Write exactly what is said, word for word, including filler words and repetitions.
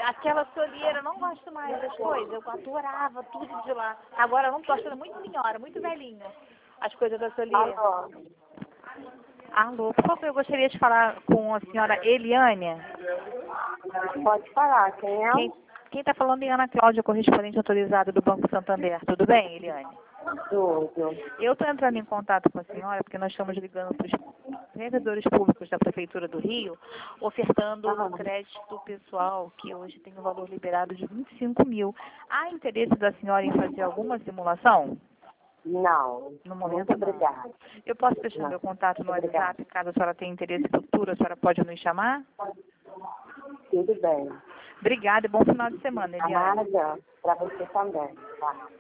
aquela solieira, eu não gosto mais das coisas. Eu adorava tudo de lá. Agora eu não gosto, ela é muito senhora, muito velhinha. As coisas da solieira. Alô. Alô, por favor, eu gostaria de falar com a senhora Eliane. Pode falar, quem é? Quem quem está falando é Ana Cláudia, correspondente autorizada do Banco Santander. Tudo bem, Eliane? Tudo. Eu estou entrando em contato com a senhora porque nós estamos ligando para os servidores públicos da Prefeitura do Rio, ofertando Aham. um crédito pessoal que hoje tem um valor liberado de vinte e cinco mil. Há interesse da senhora em fazer alguma simulação? Não. No momento, Muito não. obrigada. Eu posso deixar Não. meu contato no Muito WhatsApp, caso a senhora tenha interesse futuro, a senhora pode nos chamar? Tudo bem. Obrigada e bom final de semana, Eliane. Nada. Para você também. Tá.